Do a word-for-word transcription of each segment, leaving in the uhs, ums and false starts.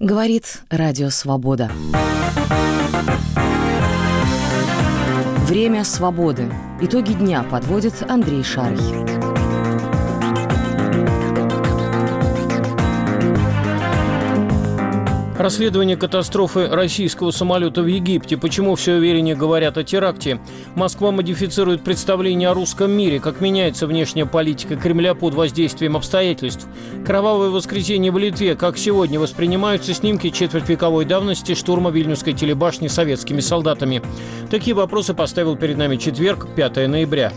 Говорит Радио Свобода. Время свободы. Итоги дня подводит Андрей Шарый. Расследование катастрофы российского самолета в Египте. Почему все увереннее говорят о теракте? Москва модифицирует представление о русском мире. Как меняется внешняя политика Кремля под воздействием обстоятельств? Кровавое воскресенье в Литве. Как сегодня воспринимаются снимки четвертьвековой давности штурма Вильнюсской телебашни советскими солдатами? Такие вопросы поставил перед нами четверг, пятое ноября.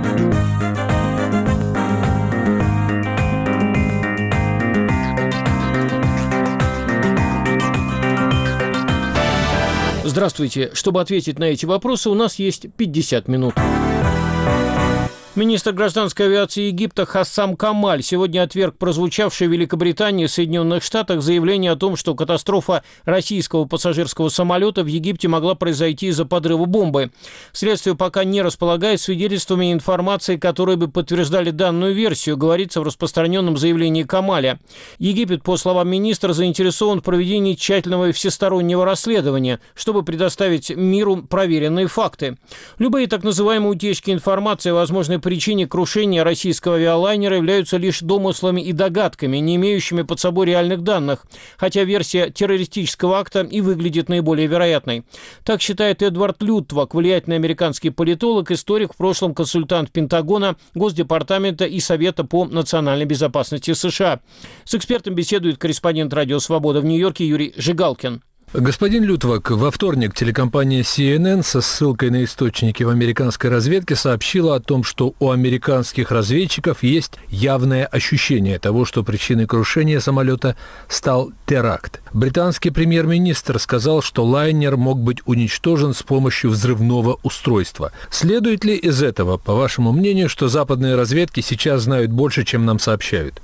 Здравствуйте. Чтобы ответить на эти вопросы, у нас есть пятьдесят минут. Министр гражданской авиации Египта Хассам Камаль сегодня отверг прозвучавшее в Великобритании и Соединенных Штатах заявление о том, что катастрофа российского пассажирского самолета в Египте могла произойти из-за подрыва бомбы. Следствие пока не располагает свидетельствами и информацией, которые бы подтверждали данную версию, говорится в распространенном заявлении Камаля. Египет, по словам министра, заинтересован в проведении тщательного и всестороннего расследования, чтобы предоставить миру проверенные факты. Любые так называемые утечки информации о возможной причине крушения российского авиалайнера являются лишь домыслами и догадками, не имеющими под собой реальных данных, хотя версия террористического акта и выглядит наиболее вероятной. Так считает Эдвард Лютвак, влиятельный американский политолог, историк, в прошлом консультант Пентагона, Госдепартамента и Совета по национальной безопасности США. С экспертом беседует корреспондент Радио Свобода в Нью-Йорке Юрий Жигалкин. Господин Лютвак, во вторник телекомпания си эн эн со ссылкой на источники в американской разведке сообщила о том, что у американских разведчиков есть явное ощущение того, что причиной крушения самолета стал теракт. Британский премьер-министр сказал, что лайнер мог быть уничтожен с помощью взрывного устройства. Следует ли из этого, по вашему мнению, что западные разведки сейчас знают больше, чем нам сообщают?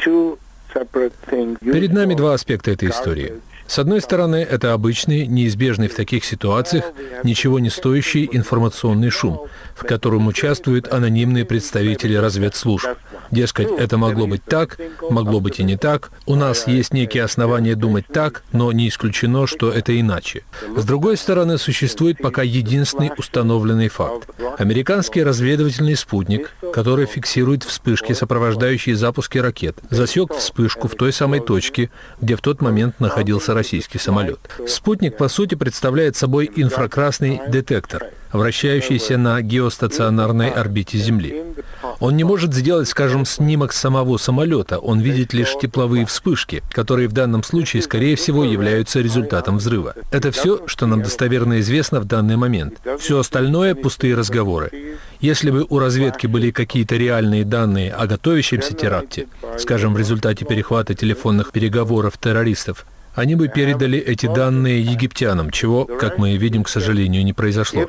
Перед нами два аспекта этой истории. С одной стороны, это обычный, неизбежный в таких ситуациях, ничего не стоящий информационный шум, в котором участвуют анонимные представители разведслужб. Дескать, это могло быть так, могло быть и не так, у нас есть некие основания думать так, но не исключено, что это иначе. С другой стороны, существует пока единственный установленный факт. Американский разведывательный спутник, который фиксирует вспышки, сопровождающие запуски ракет, засек вспышку в той самой точке, где в тот момент находился российский самолет. Спутник, по сути, представляет собой инфракрасный детектор, вращающийся на геостационарной орбите Земли. Он не может сделать, скажем, снимок самого самолета, он видит лишь тепловые вспышки, которые в данном случае, скорее всего, являются результатом взрыва. Это все, что нам достоверно известно в данный момент. Все остальное – пустые разговоры. Если бы у разведки были какие-то реальные данные о готовящемся теракте, скажем, в результате перехвата телефонных переговоров террористов, они бы передали эти данные египтянам, чего, как мы видим, к сожалению, не произошло.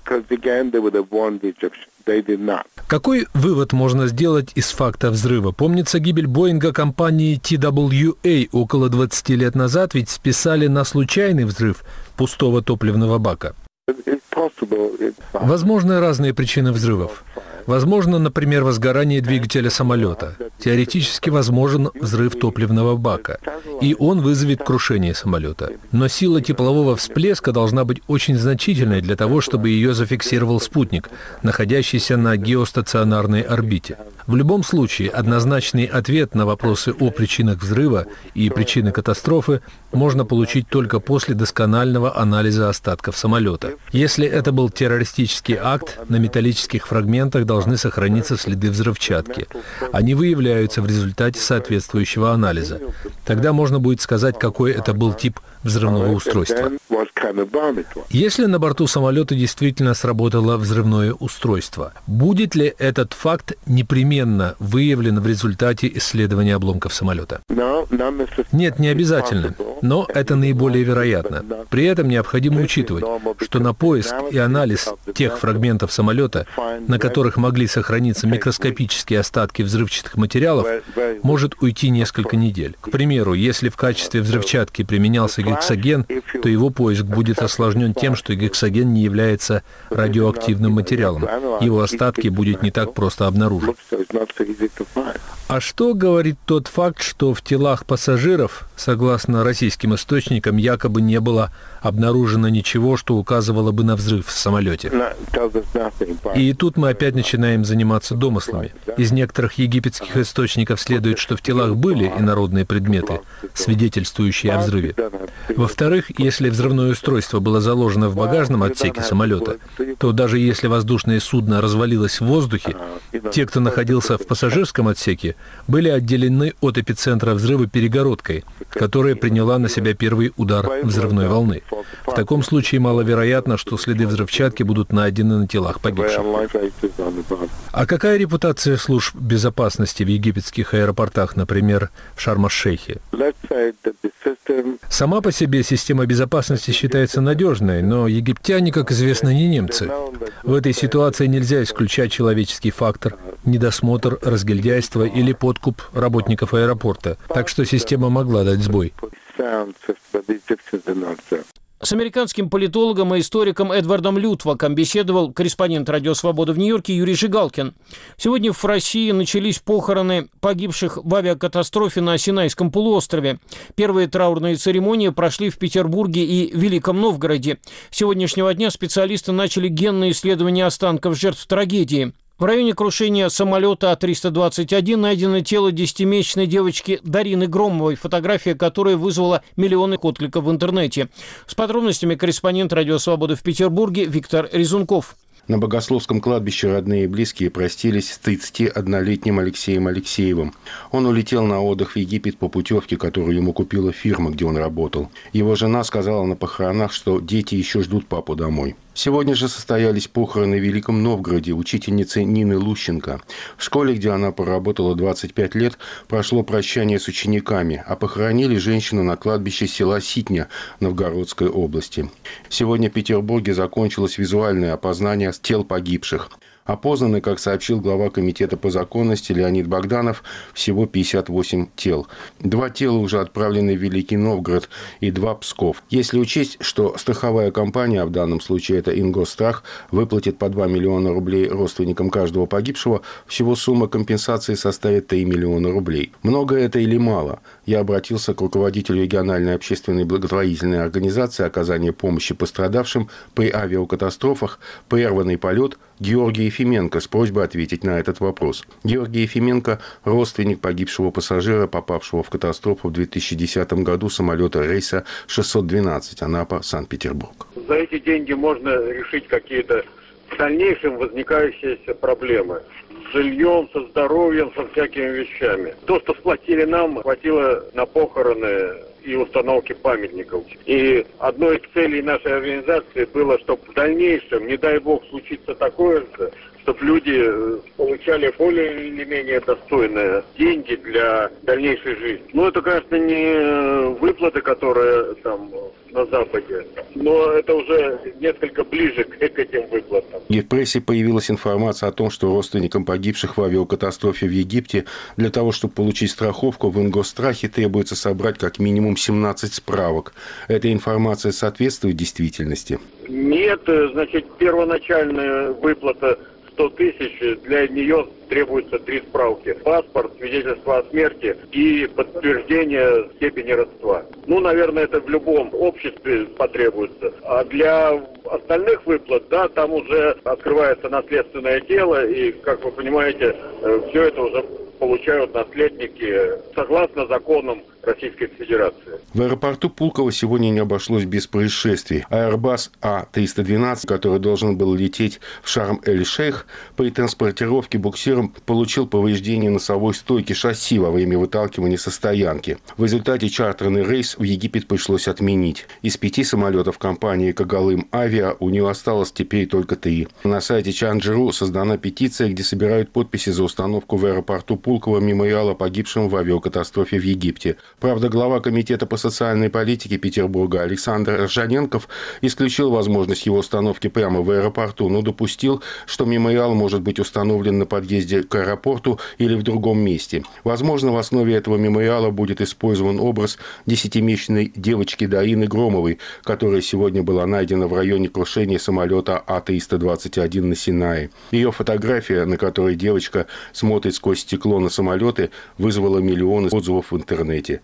Какой вывод можно сделать из факта взрыва? Помнится, гибель Боинга компании ти дабл ю эй около двадцати лет назад ведь списали на случайный взрыв пустого топливного бака. Возможны разные причины взрывов. Возможно, например, возгорание двигателя самолета. Теоретически возможен взрыв топливного бака, и он вызовет крушение самолета. Но сила теплового всплеска должна быть очень значительной для того, чтобы ее зафиксировал спутник, находящийся на геостационарной орбите. В любом случае, однозначный ответ на вопросы о причинах взрыва и причины катастрофы можно получить только после досконального анализа остатков самолета. Если это был террористический акт, на металлических фрагментах должны сохраниться следы взрывчатки. Они выявляются в результате соответствующего анализа. Тогда можно будет сказать, какой это был тип взрывного устройства. Если на борту самолета действительно сработало взрывное устройство, будет ли этот факт непременно выявлен в результате исследования обломков самолета? Нет, не обязательно, но это наиболее вероятно. При этом необходимо учитывать, что на поиск и анализ тех фрагментов самолета, на которых могли сохраниться микроскопические остатки взрывчатых материалов, может уйти несколько недель. К примеру, если в качестве взрывчатки применялся гексоген, то его поиск будет осложнен тем, что гексоген не является радиоактивным материалом. Его остатки будет не так просто обнаружить. А что говорит тот факт, что в телах пассажиров, согласно российским российским источникам якобы не было обнаружено ничего, что указывало бы на взрыв в самолете. И тут мы опять начинаем заниматься домыслами. Из некоторых египетских источников следует, что в телах были инородные предметы, свидетельствующие о взрыве. Во-вторых, если взрывное устройство было заложено в багажном отсеке самолета, то даже если воздушное судно развалилось в воздухе, те, кто находился в пассажирском отсеке, были отделены от эпицентра взрыва перегородкой, которая приняла на себя первый удар взрывной волны. В таком случае маловероятно, что следы взрывчатки будут найдены на телах погибших. А какая репутация служб безопасности в египетских аэропортах, например, в Шарм-аш-Шейхе? Сама по себе система безопасности считается надежной, но египтяне, как известно, не немцы. В этой ситуации нельзя исключать человеческий фактор, недосмотр, разгильдяйство или подкуп работников аэропорта. Так что система могла дать сбой. С американским политологом и историком Эдвардом Лютваком беседовал корреспондент «Радио Свобода» в Нью-Йорке Юрий Жигалкин. Сегодня в России начались похороны погибших в авиакатастрофе на Синайском полуострове. Первые траурные церемонии прошли в Петербурге и Великом Новгороде. С сегодняшнего дня специалисты начали генные исследования останков жертв трагедии. В районе крушения самолета А триста двадцать один найдено тело десятимесячной девочки Дарины Громовой, фотография которой вызвала миллионы откликов в интернете. С подробностями корреспондент «Радио Свобода» в Петербурге Виктор Резунков. На Богословском кладбище родные и близкие простились с тридцатиоднолетним Алексеем Алексеевым. Он улетел на отдых в Египет по путевке, которую ему купила фирма, где он работал. Его жена сказала на похоронах, что дети еще ждут папу домой. Сегодня же состоялись похороны в Великом Новгороде учительницы Нины Лущенко. В школе, где она проработала двадцать пять лет, прошло прощание с учениками, а похоронили женщину на кладбище села Ситня Новгородской области. Сегодня в Петербурге закончилось визуальное опознание тел погибших. Опознаны, как сообщил глава комитета по законности Леонид Богданов, всего пятьдесят восемь тел. Два тела уже отправлены в Великий Новгород и два в Псков. Если учесть, что страховая компания, а в данном случае это Ингосстрах, выплатит по два миллиона рублей родственникам каждого погибшего, всего сумма компенсации составит три миллиона рублей. Много это или мало? Я обратился к руководителю региональной общественной благотворительной организации оказания помощи пострадавшим при авиакатастрофах «Прерванный полет» Георгий Ефименко с просьбой ответить на этот вопрос. Георгий Ефименко – родственник погибшего пассажира, попавшего в катастрофу в две тысячи десятом году самолета рейса шестьсот двенадцать Анапа-Санкт-Петербург. За эти деньги можно решить какие-то в дальнейшем возникающиеся проблемы. С жильем, со здоровьем, со всякими вещами. То, что сплотили нам, хватило на похороны и установки памятников. И одной из целей нашей организации было, чтобы в дальнейшем, не дай бог, случится такое же, чтобы люди получали более или менее достойные деньги для дальнейшей жизни. Ну, это, конечно, не выплаты, которые там на Западе, но это уже несколько ближе к, к этим выплатам. И в прессе появилась информация о том, что родственникам погибших в авиакатастрофе в Египте для того, чтобы получить страховку, в Ингосстрахе требуется собрать как минимум семнадцать справок. Эта информация соответствует действительности? Нет, значит, первоначальная выплата сто тысяч, для нее требуется три справки. Паспорт, свидетельство о смерти и подтверждение степени родства. Ну, наверное, это в любом обществе потребуется. А для остальных выплат, да, там уже открывается наследственное дело, и, как вы понимаете, все это уже получают наследники согласно законам Российской Федерации. В аэропорту Пулково сегодня не обошлось без происшествий. Airbus А триста двенадцать, который должен был лететь в Шарм-эль-Шейх, при транспортировке буксиром получил повреждение носовой стойки шасси во время выталкивания со стоянки. В результате чартерный рейс в Египет пришлось отменить. Из пяти самолетов компании «Когалым Авиа» у нее осталось теперь только три. На сайте Чанджи.ру создана петиция, где собирают подписи за установку в аэропорту Пулково мемориала погибшим в авиакатастрофе в Египте. Правда, глава комитета по социальной политике Петербурга Александр Ржаненков исключил возможность его установки прямо в аэропорту, но допустил, что мемориал может быть установлен на подъезде к аэропорту или в другом месте. Возможно, в основе этого мемориала будет использован образ десятимесячной девочки Дарины Громовой, которая сегодня была найдена в районе крушения самолета А триста двадцать один на Синае. Ее фотография, на которой девочка смотрит сквозь стекло на самолеты, вызвала миллионы отзывов в интернете.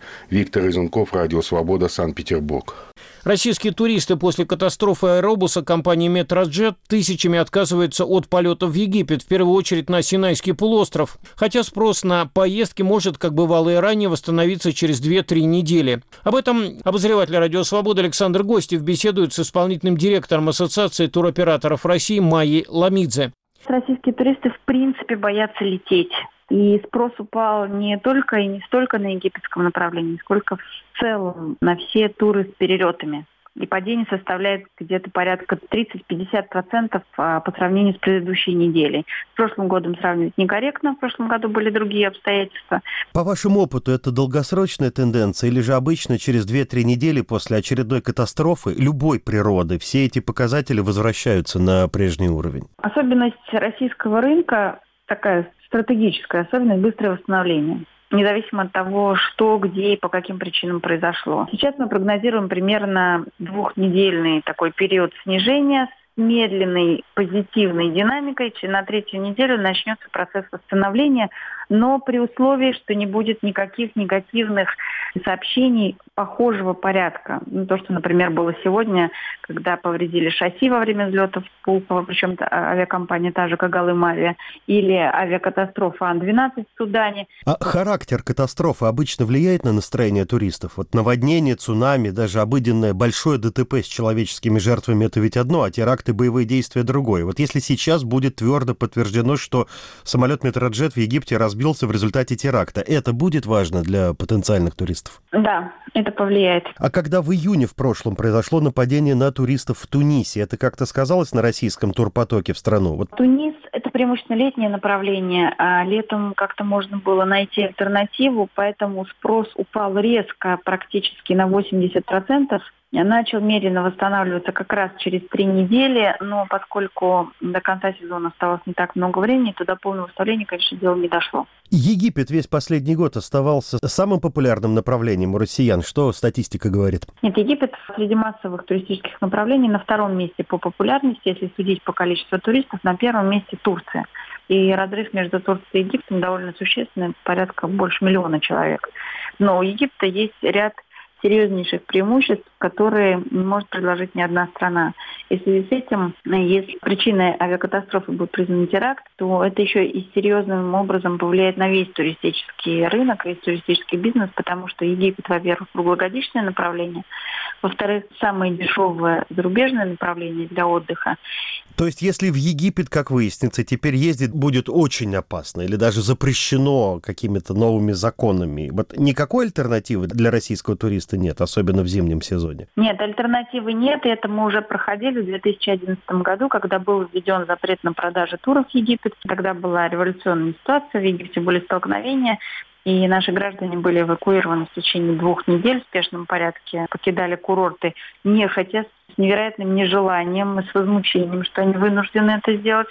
Виктор Изунков, Радио Свобода, Санкт-Петербург. Российские туристы после катастрофы аэробуса компании «Метроджет» тысячами отказываются от полетов в Египет, в первую очередь на Синайский полуостров. Хотя спрос на поездки может, как бывало и ранее, восстановиться через две-три недели. Об этом обозреватель «Радио Свобода» Александр Гостев беседует с исполнительным директором Ассоциации туроператоров России Майей Ламидзе. Российские туристы в принципе боятся лететь. И спрос упал не только и не столько на египетском направлении, сколько в целом на все туры с перелетами. И падение составляет где-то порядка тридцать-пятьдесят процентов по сравнению с предыдущей неделей. С прошлым годом сравнивать некорректно, в прошлом году были другие обстоятельства. По вашему опыту, это долгосрочная тенденция или же обычно через две-три недели после очередной катастрофы любой природы все эти показатели возвращаются на прежний уровень? Особенность российского рынка такая стратегическая особенность — быстрое восстановление. Независимо от того, что, где и по каким причинам произошло. Сейчас мы прогнозируем примерно двухнедельный такой период снижения с медленной позитивной динамикой. На третью неделю начнется процесс восстановления, но при условии, что не будет никаких негативных сообщений похожего порядка. Ну, то, что, например, было сегодня, когда повредили шасси во время взлета в Пулково, причем авиакомпания та же, как Галым Авиа, или авиакатастрофа Ан двенадцать в Судане. А характер катастрофы обычно влияет на настроение туристов? Вот наводнение, цунами, даже обыденное большое ДТП с человеческими жертвами — это ведь одно, а теракты, боевые действия — другое. Вот если сейчас будет твердо подтверждено, что самолет «Метроджет» в Египте разбился в результате теракта, это будет важно для потенциальных туристов? Да, это повлияет. А когда в июне в прошлом произошло нападение на туристов в Тунисе, это как-то сказалось на российском турпотоке в страну? Вот. Тунис — это преимущественно летнее направление, а летом как-то можно было найти альтернативу, поэтому спрос упал резко, практически на восемьдесят процентов. Начал медленно восстанавливаться как раз через три недели, но поскольку до конца сезона оставалось не так много времени, то до полного восстановления, конечно, дело не дошло. Египет весь последний год оставался самым популярным направлением у россиян. Что статистика говорит? Нет, Египет среди массовых туристических направлений на втором месте по популярности, если судить по количеству туристов, на первом месте Турция. И разрыв между Турцией и Египтом довольно существенный, порядка больше миллиона человек. Но у Египта есть ряд серьезнейших преимуществ, которые может предложить не одна страна. И в связи с этим, если причиной авиакатастрофы будет признан теракт, то это еще и серьезным образом повлияет на весь туристический рынок, весь туристический бизнес, потому что Египет, во-первых, круглогодичное направление, во-вторых, самое дешевое зарубежное направление для отдыха. То есть, если в Египет, как выяснится, теперь ездить будет очень опасно или даже запрещено какими-то новыми законами, вот никакой альтернативы для российского туриста нет, особенно в зимнем сезоне? Нет, альтернативы нет, и это мы уже проходили в две тысячи одиннадцатом году, когда был введен запрет на продажу туров в Египет. Тогда была революционная ситуация, в Египте были столкновения, и наши граждане были эвакуированы в течение двух недель в спешном порядке, покидали курорты нехотя, с невероятным нежеланием и с возмущением, что они вынуждены это сделать.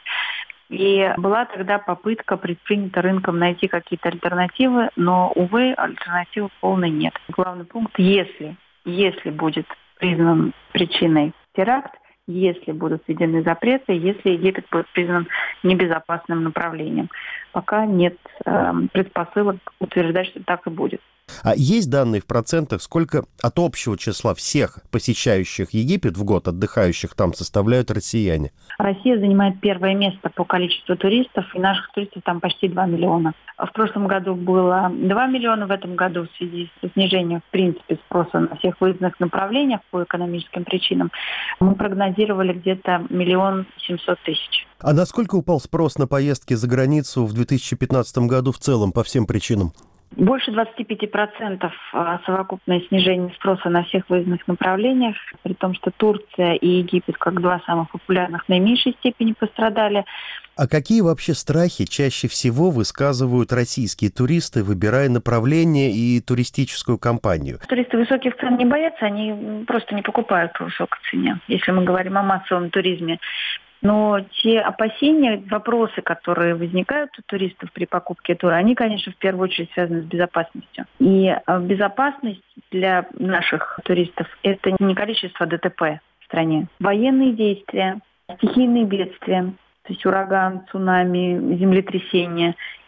И была тогда попытка предпринята рынком найти какие-то альтернативы, но, увы, альтернативы полной нет. Главный пункт: если, если будет признан причиной теракт, если будут введены запреты, если Египет будет признан небезопасным направлением. Пока нет э, предпосылок утверждать, что так и будет. А есть данные в процентах, сколько от общего числа всех посещающих Египет в год, отдыхающих там, составляют россияне? Россия занимает первое место по количеству туристов, и наших туристов там почти два миллиона. В прошлом году было два миллиона, в этом году в связи с снижением, в принципе, спроса на всех выездных направлениях по экономическим причинам мы прогнозировали где-то миллион семьсот тысяч. А насколько упал спрос на поездки за границу в две тысячи пятнадцатом году в целом по всем причинам? Больше двадцать пять процентов совокупное снижение спроса на всех выездных направлениях, при том, что Турция и Египет, как два самых популярных, в наименьшей степени пострадали. А какие вообще страхи чаще всего высказывают российские туристы, выбирая направление и туристическую компанию? Туристы высоких цен не боятся, они просто не покупают по высокой цене, если мы говорим о массовом туризме. Но те опасения, вопросы, которые возникают у туристов при покупке тура, они, конечно, в первую очередь связаны с безопасностью. И безопасность для наших туристов – это не количество ДТП в стране. Военные действия, стихийные бедствия, то есть ураган, цунами, землетрясения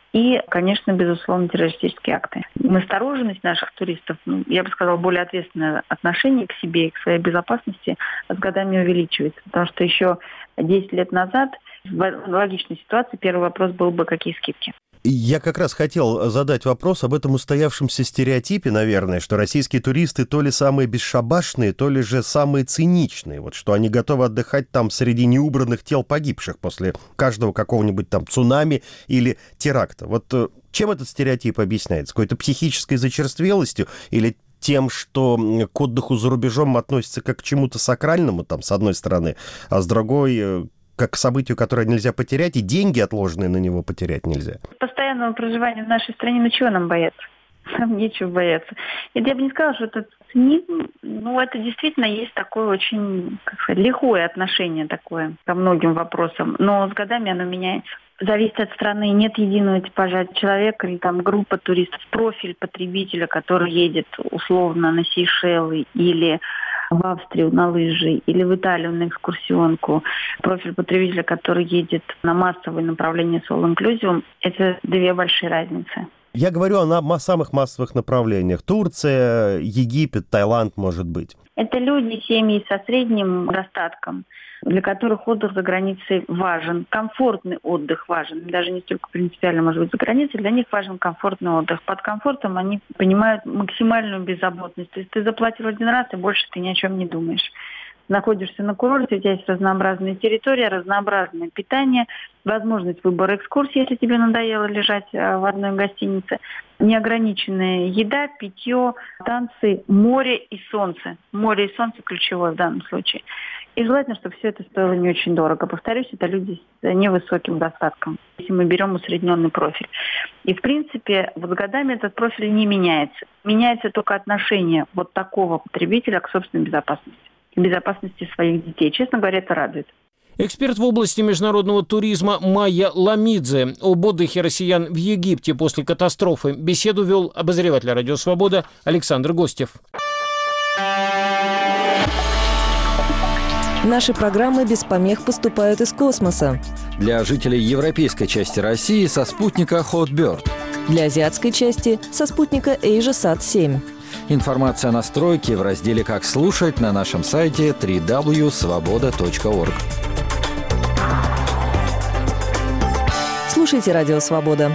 И, конечно, безусловно, террористические акты. Настороженность наших туристов, ну, я бы сказала, более ответственное отношение к себе и к своей безопасности с годами увеличивается. Потому что еще десять лет назад в аналогичной ситуации первый вопрос был бы, какие скидки. Я как раз хотел задать вопрос об этом устоявшемся стереотипе, наверное, что российские туристы то ли самые бесшабашные, то ли же самые циничные, вот что они готовы отдыхать там среди неубранных тел погибших после каждого какого-нибудь там цунами или теракта. Вот чем этот стереотип объясняется? Какой-то психической зачерствелостью или тем, что к отдыху за рубежом относится как к чему-то сакральному, там, с одной стороны, а с другой как к событию, которое нельзя потерять, и деньги, отложенные на него, потерять нельзя? Постоянного проживания в нашей стране, ну чего нам бояться? Нам нечего бояться. И я бы не сказала, что это цинизм, ну это действительно есть такое очень, как сказать, лихое отношение такое ко многим вопросам, но с годами оно меняется. Зависит от страны, нет единого типажа человека или там группа туристов, профиль потребителя, который едет условно на Сейшелы или в Австрию на лыжи или в Италию на экскурсионку, профиль потребителя, который едет на массовые направления с all-inclusive, это две большие разницы. Я говорю о самых массовых направлениях. Турция, Египет, Таиланд, может быть. Это люди, семьи со средним достатком, для которых отдых за границей важен. Комфортный отдых важен. Даже не столько принципиально, может быть, за границей. Для них важен комфортный отдых. Под комфортом они понимают максимальную беззаботность. То есть ты заплатил один раз, и больше ты ни о чем не думаешь. Находишься на курорте, у тебя есть разнообразная территория, разнообразное питание, возможность выбора экскурсий, если тебе надоело лежать в одной гостинице, неограниченная еда, питье, танцы, море и солнце. Море и солнце ключевое в данном случае. И желательно, чтобы все это стоило не очень дорого. Повторюсь, это люди с невысоким достатком, если мы берем усредненный профиль. И, в принципе, вот с годами этот профиль не меняется. Меняется только отношение вот такого потребителя к собственной безопасности. К безопасности своих детей. Честно говоря, это радует. Эксперт в области международного туризма Майя Ламидзе об отдыхе россиян в Египте после катастрофы. Беседу вел обозреватель «Радио Свобода» Александр Гостев. Наши программы без помех поступают из космоса. Для жителей европейской части России со спутника Hotbird. Для азиатской части со спутника AsiaSat семь. Информация о настройке в разделе «Как слушать» на нашем сайте дабл-ю дабл ю дабл ю точка свобода точка орг. Слушайте «Радио Свобода».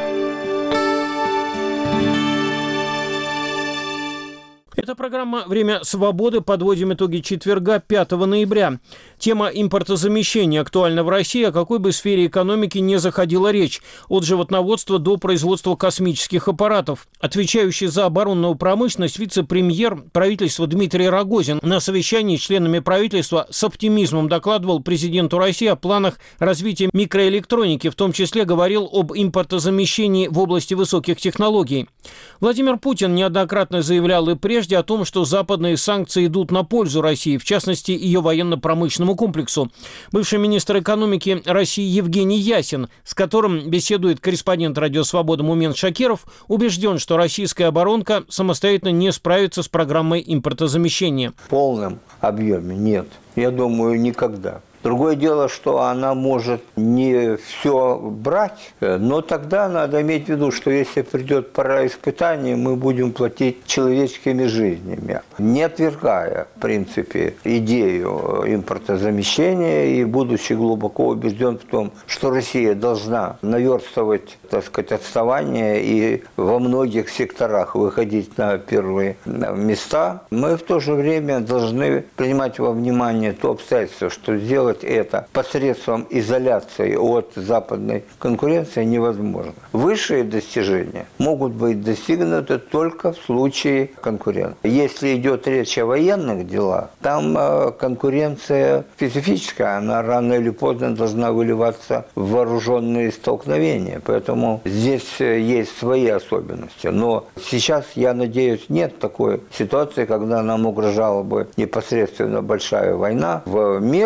Это программа «Время свободы». Подводим итоги четверга, пятого ноября. Тема импортозамещения актуальна в России, о какой бы сфере экономики не заходила речь. От животноводства до производства космических аппаратов. Отвечающий за оборонную промышленность вице-премьер правительства Дмитрий Рогозин на совещании с членами правительства с оптимизмом докладывал президенту России о планах развития микроэлектроники, в том числе говорил об импортозамещении в области высоких технологий. Владимир Путин неоднократно заявлял и прежде о том, что западные санкции идут на пользу России, в частности, ее военно-промышленному комплексу. Бывший министр экономики России Евгений Ясин, с которым беседует корреспондент «Радио Свобода» Мумен Шакиров, убежден, что российская оборонка самостоятельно не справится с программой импортозамещения. В полном объеме нет. Я думаю, никогда. Другое дело, что она может не все брать, но тогда надо иметь в виду, что если придет пора испытаний, мы будем платить человеческими жизнями, не отвергая, в принципе, идею импортозамещения и будучи глубоко убежден в том, что Россия должна наверстывать, так сказать, отставание и во многих секторах выходить на первые места, мы в то же время должны принимать во внимание то обстоятельство, что сделать это посредством изоляции от западной конкуренции невозможно. Высшие достижения могут быть достигнуты только в случае конкуренции. Если идет речь о военных делах, там конкуренция специфическая, она рано или поздно должна выливаться в вооруженные столкновения. Поэтому здесь есть свои особенности. Но сейчас, я надеюсь, нет такой ситуации, когда нам угрожала бы непосредственно большая война. В мирной обстановке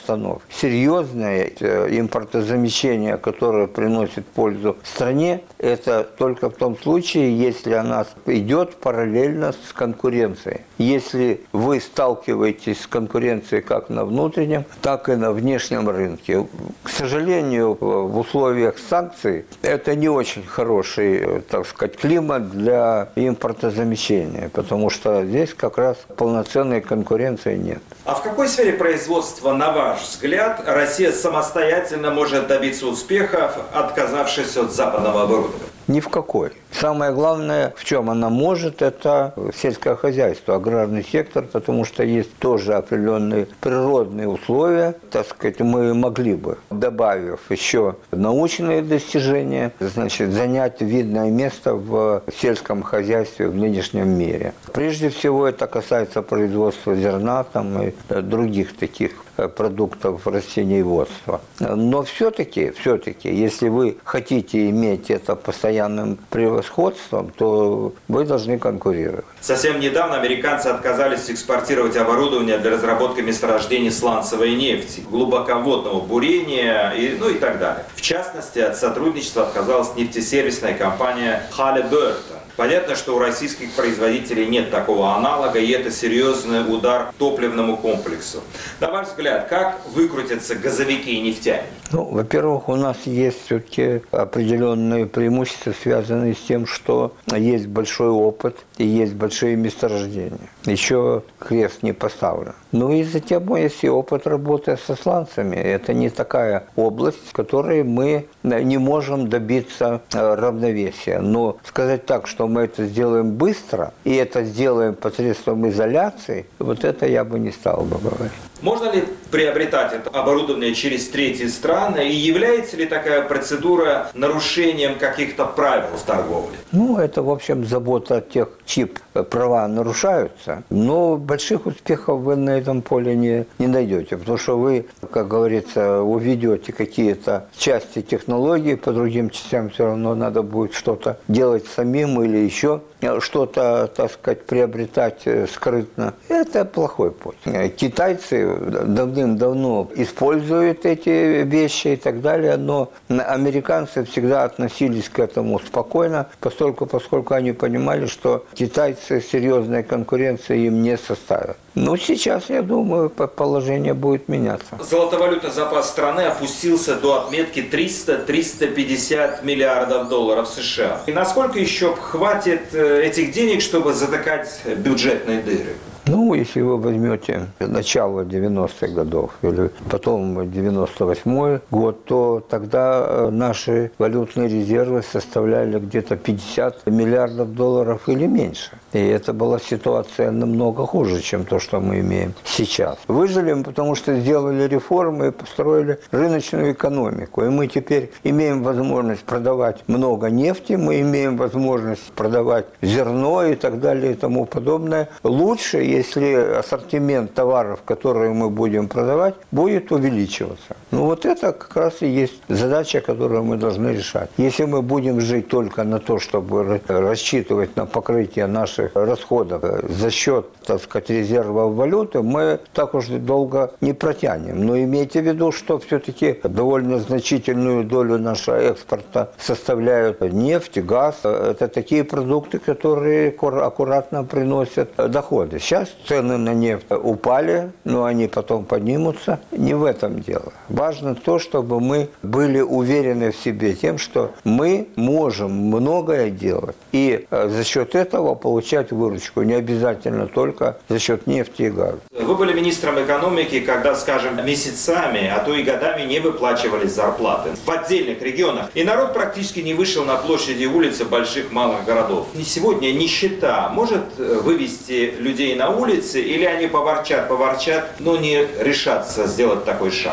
обстановке. Серьезное импортозамещение, которое приносит пользу стране, это только в том случае, если она идет параллельно с конкуренцией. Если вы сталкиваетесь с конкуренцией как на внутреннем, так и на внешнем рынке. К сожалению, в условиях санкций это не очень хороший, так сказать, климат для импортозамещения, потому что здесь как раз полноценной конкуренции нет. А в какой сфере производства, на ваш взгляд, Россия самостоятельно может добиться успехов, отказавшись от западного оборудования? Ни в какой. Самое главное, в чем она может, это сельское хозяйство, аграрный сектор, потому что есть тоже определенные природные условия. Так сказать, мы могли бы, добавив еще научные достижения, значит, занять видное место в сельском хозяйстве в нынешнем мире. Прежде всего, это касается производства зерна там, и других таких продуктов растениеводства. Но все-таки, все-таки, если вы хотите иметь это постоянным превосходством, то вы должны конкурировать. Совсем недавно американцы отказались экспортировать оборудование для разработки месторождений сланцевой нефти, глубоководного бурения и, ну, и так далее. В частности, от сотрудничества отказалась нефтесервисная компания Halliburton. Понятно, что у российских производителей нет такого аналога, и это серьезный удар топливному комплексу. На ваш взгляд, как выкрутятся газовики и нефтяники? Ну, во-первых, у нас есть все-таки определенные преимущества, связанные с тем, что есть большой опыт и есть большие месторождения. Еще крест не поставлен. Ну и затем есть и опыт работы со сланцами. Это не такая область, в которой мы не можем добиться равновесия. Но сказать так, что мы это сделаем быстро, и это сделаем посредством изоляции, вот это я бы не стал бы говорить. Можно ли приобретать это оборудование через третьи страны? И является ли такая процедура нарушением каких-то правил в торговле? Ну, это, в общем, забота тех, чьи права нарушаются. Но больших успехов вы на этом поле не, не найдете. Потому что вы, как говорится, уведете какие-то части технологий, по другим частям все равно надо будет что-то делать самим или еще что-то, так сказать, приобретать скрытно. Это плохой путь. Китайцы давным-давно используют эти вещи и так далее, но американцы всегда относились к этому спокойно, поскольку, поскольку они понимали, что китайцы серьезной конкуренции им не составят. Ну, сейчас, я думаю, положение будет меняться. Золотовалютный запас страны опустился до отметки триста - триста пятьдесят миллиардов долларов США. И насколько еще хватит этих денег, чтобы затыкать бюджетные дыры? Ну, если вы возьмете начало девяностых годов или потом девяносто восьмой год, то тогда наши валютные резервы составляли где-то пятьдесят миллиардов долларов или меньше. И это была ситуация намного хуже, чем то, что мы имеем сейчас. Выжили мы, потому что сделали реформы и построили рыночную экономику. И мы теперь имеем возможность продавать много нефти, мы имеем возможность продавать зерно и так далее и тому подобное. Лучше, если ассортимент товаров, которые мы будем продавать, будет увеличиваться. Ну вот это как раз и есть задача, которую мы должны решать. Если мы будем жить только на то, чтобы рассчитывать на покрытие наших расходов за счет, так сказать, резервов валюты, мы так уж долго не протянем. Но имейте в виду, что все-таки довольно значительную долю нашего экспорта составляют нефть, газ. Это такие продукты, которые аккуратно приносят доходы. Сейчас цены на нефть упали, но они потом поднимутся. Не в этом дело. Важно то, чтобы мы были уверены в себе тем, что мы можем многое делать. И за счет этого получать выручку. Не обязательно только за счет нефти и газа. Вы были министром экономики, когда, скажем, месяцами, а то и годами не выплачивались зарплаты в отдельных регионах. И народ практически не вышел на площади и улицы больших малых городов. И сегодня нищета может вывести людей на улицы, или они поворчат, поворчат, но не решатся сделать такой шаг?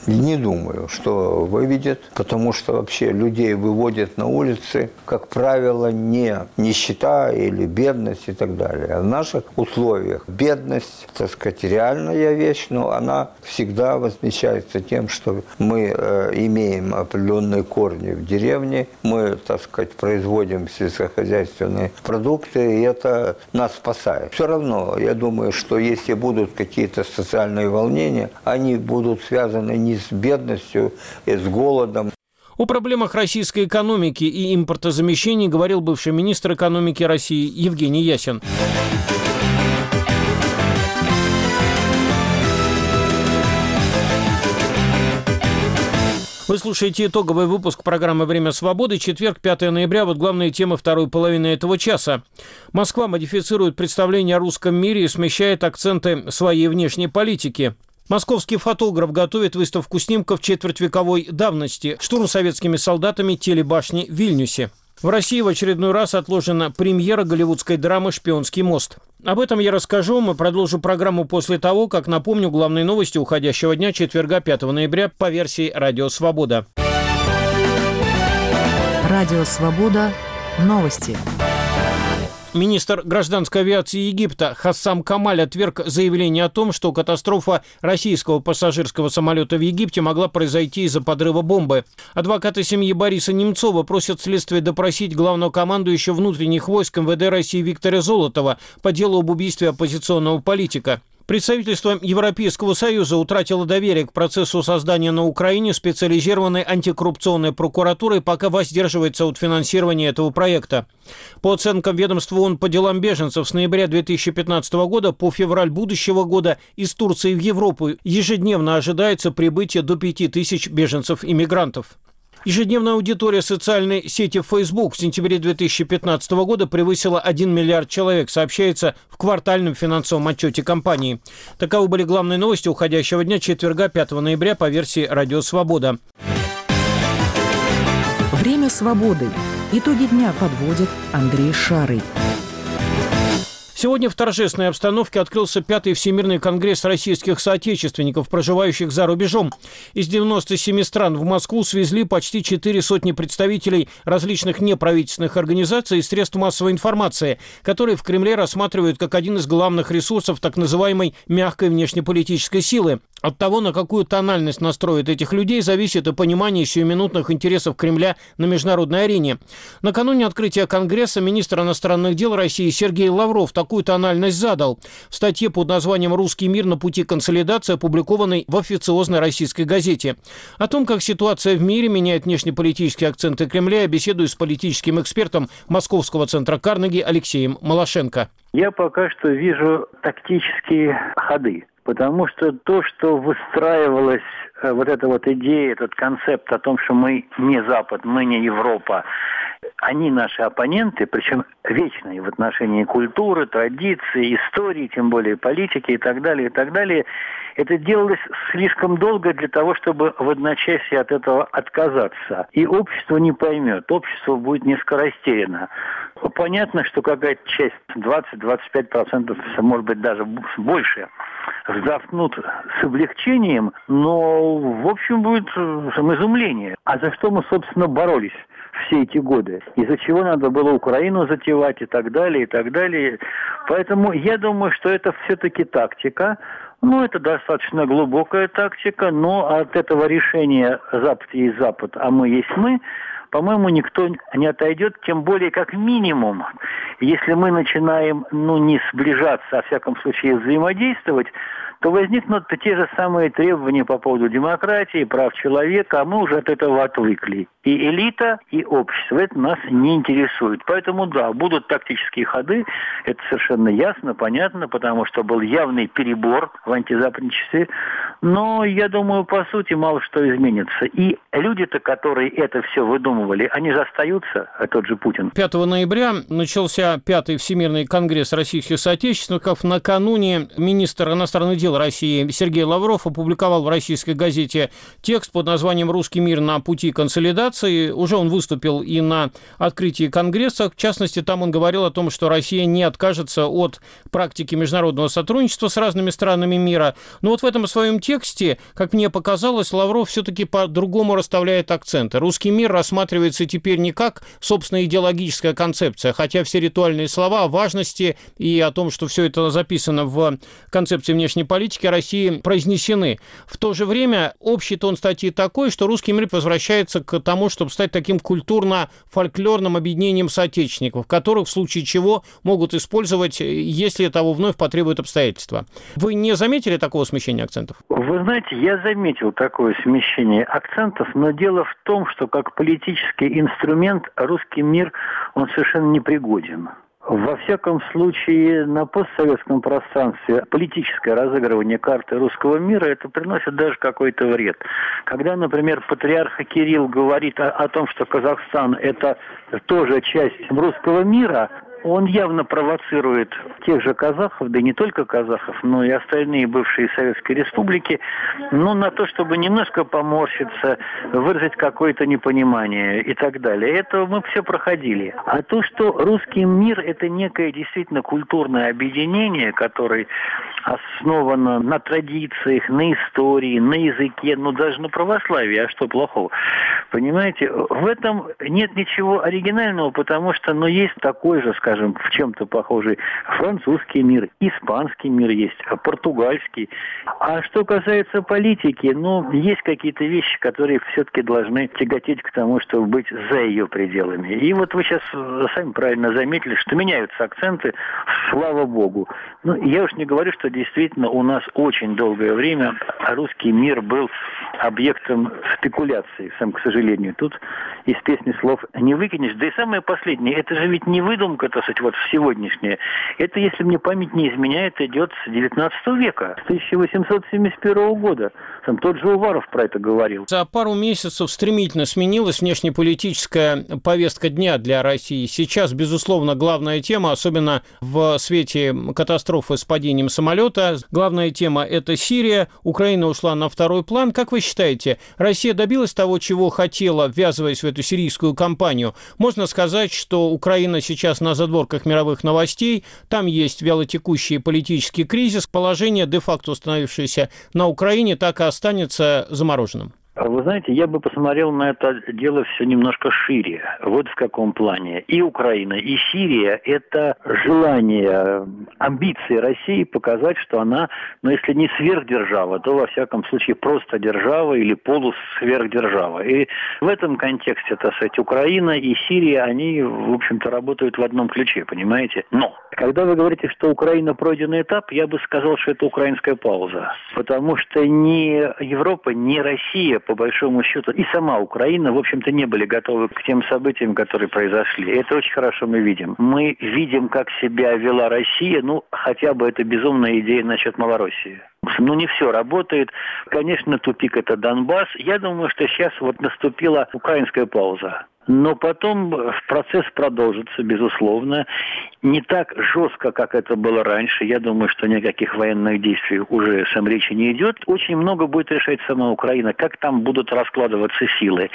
Не думаю, что выведет, потому что вообще людей выводят на улицы, как правило, не нищета или бедность и так далее. А в наших условиях бедность, так сказать, реальная вещь, но она всегда возмещается тем, что мы э, имеем определенные корни в деревне, мы, так сказать, производим сельскохозяйственные продукты, и это нас спасает. Все равно, я думаю, что если будут какие-то социальные волнения, они будут связаны не с бедностью, и с голодом. О проблемах российской экономики и импортозамещении говорил бывший министр экономики России Евгений Ясин. Вы слушаете итоговый выпуск программы «Время свободы». Четверг, пятое ноября. Вот главные темы второй половины этого часа. Москва модифицирует представление о русском мире и смещает акценты своей внешней политики. Московский фотограф готовит выставку снимков четвертьвековой давности «Штурм советскими солдатами телебашни в Вильнюсе». В России в очередной раз отложена премьера голливудской драмы «Шпионский мост». Об этом я расскажу. Мы продолжим программу после того, как напомню главные новости уходящего дня, четверга, пятого ноября, по версии «Радио Свобода». Радио Свобода. Новости. Министр гражданской авиации Египта Хассам Камаль отверг заявление о том, что катастрофа российского пассажирского самолета в Египте могла произойти из-за подрыва бомбы. Адвокаты семьи Бориса Немцова просят следствие допросить главного командующего внутренних войск эм вэ дэ России Виктора Золотова по делу об убийстве оппозиционного политика. Представительство Европейского Союза утратило доверие к процессу создания на Украине специализированной антикоррупционной прокуратуры и пока воздерживается от финансирования этого проекта. По оценкам ведомства ООН по делам беженцев, с ноября две тысячи пятнадцатого года по февраль будущего года из Турции в Европу ежедневно ожидается прибытие до пяти тысяч беженцев-иммигрантов. Ежедневная аудитория социальной сети Facebook в сентябре две тысячи пятнадцатого года превысила один миллиард человек, сообщается в квартальном финансовом отчете компании. Таковы были главные новости уходящего дня, четверга, пятого ноября, по версии «Радио Свобода». Время свободы. Итоги дня подводит Андрей Шарый. Сегодня в торжественной обстановке открылся пятый Всемирный конгресс российских соотечественников, проживающих за рубежом. Из девяноста семи стран в Москву свезли почти четыре сотни представителей различных неправительственных организаций и средств массовой информации, которые в Кремле рассматривают как один из главных ресурсов так называемой мягкой внешнеполитической силы. От того, на какую тональность настроят этих людей, зависит и понимание сиюминутных интересов Кремля на международной арене. Накануне открытия Конгресса министр иностранных дел России Сергей Лавров такую тональность задал в статье под названием «Русский мир на пути консолидации», опубликованной в официозной российской газете. О том, как ситуация в мире меняет внешнеполитические акценты Кремля, я беседую с политическим экспертом Московского центра Карнеги Алексеем Малашенко. Я пока что вижу тактические ходы. Потому что то, что выстраивалась вот эта вот идея, этот концепт о том, что мы не Запад, мы не Европа, они наши оппоненты, причем вечные в отношении культуры, традиций, истории, тем более политики и так далее, и так далее. Это делалось слишком долго для того, чтобы в одночасье от этого отказаться. И общество не поймет, общество будет несколько растеряно. Понятно, что какая-то часть, двадцать-двадцать пять процентов, может быть даже больше, вздохнут с облегчением, но в общем будет изумление. А за что мы, собственно, боролись все эти годы? Из-за чего надо было Украину затевать и так далее, и так далее. Поэтому я думаю, что это все-таки тактика. Ну, это достаточно глубокая тактика, но от этого решения «Запад есть Запад, а мы есть мы», по-моему, никто не отойдет, тем более как минимум. Если мы начинаем, ну, не сближаться, а в всяком случае взаимодействовать, то возникнут те же самые требования по поводу демократии, прав человека, а мы уже от этого отвыкли. И элита, и общество это нас не интересует. Поэтому, да, будут тактические ходы, это совершенно ясно, понятно, потому что был явный перебор в антизападничестве. Но, я думаю, по сути, мало что изменится. И люди-то, которые это все выдумывали, они же остаются, а тот же Путин. пятого ноября начался пятый Всемирный конгресс российских соотечественников. Накануне министр иностранных дел руководил Россией Сергей Лавров, опубликовал в российской газете текст под названием «Русский мир на пути консолидации». Уже он выступил и на открытии Конгресса. В частности, там он говорил о том, что Россия не откажется от практики международного сотрудничества с разными странами мира. Но вот в этом своем тексте, как мне показалось, Лавров все-таки по-другому расставляет акценты. Русский мир рассматривается теперь не как собственная идеологическая концепция, хотя все ритуальные слова о важности и о том, что все это записано в концепции внешней политики России, произнесены. В то же время общий тон статьи такой, что русский мир возвращается к тому, чтобы стать таким культурно-фольклорным объединением соотечественников, которых в случае чего могут использовать, если того вновь потребуют обстоятельства. Вы не заметили такого смещения акцентов? Вы знаете, я заметил такое смещение акцентов, но дело в том, что как политический инструмент русский мир, он совершенно непригоден. Во всяком случае, на постсоветском пространстве политическое разыгрывание карты русского мира, это приносит даже какой-то вред. Когда, например, патриарх Кирилл говорит о, о том, что Казахстан – это тоже часть русского мира, он явно провоцирует тех же казахов, да и не только казахов, но и остальные бывшие советские республики, ну, на то, чтобы немножко поморщиться, выразить какое-то непонимание и так далее. Это мы все проходили. А то, что русский мир – это некое действительно культурное объединение, которое основано на традициях, на истории, на языке, ну, даже на православии, а что плохого? Понимаете, в этом нет ничего оригинального, потому что, ну, есть такой же, скажем, в чем-то похожий французский мир, испанский мир есть, португальский. А что касается политики, ну, есть какие-то вещи, которые все-таки должны тяготеть к тому, чтобы быть за ее пределами. И вот вы сейчас сами правильно заметили, что меняются акценты, слава богу. Ну, я уж не говорю, что действительно у нас очень долгое время русский мир был объектом спекуляции, сам, к сожалению. Тут из песни слов не выкинешь. Да и самое последнее, это же ведь не выдумка, так сказать, вот сегодняшняя. Это, если мне память не изменяет, идет с девятнадцатого века, с тысяча восемьсот семьдесят первого года. Там тот же Уваров про это говорил. За пару месяцев стремительно сменилась внешнеполитическая повестка дня для России. Сейчас, безусловно, главная тема, особенно в свете катастрофы с падением самолета, главная тема – это Сирия. Украина ушла на второй план. Как вы считаете, Россия добилась того, чего хотела, ввязываясь в эту сирийскую кампанию? Можно сказать, что Украина сейчас на задворках мировых новостей, там есть вялотекущий политический кризис, положение, де-факто установившееся на Украине, так и останется замороженным. Вы знаете, я бы посмотрел на это дело все немножко шире. Вот в каком плане. И Украина, и Сирия – это желание, амбиции России показать, что она, ну, если не сверхдержава, то, во всяком случае, просто держава или полусверхдержава. И в этом контексте, так сказать, Украина и Сирия, они, в общем-то, работают в одном ключе, понимаете? Но, когда вы говорите, что Украина пройденный этап, я бы сказал, что это украинская пауза. Потому что ни Европа, ни Россия, по большому счету, и сама Украина, в общем-то, не были готовы к тем событиям, которые произошли. Это очень хорошо мы видим. Мы видим, как себя вела Россия, ну, хотя бы это безумная идея насчет Малороссии. Ну, не все работает. Конечно, тупик – это Донбасс. Я думаю, что сейчас вот наступила украинская пауза. Но потом процесс продолжится, безусловно. Не так жестко, как это было раньше. Я думаю, что никаких военных действий уже сам речи не идет. Очень много будет решать сама Украина, как там будут раскладываться силы.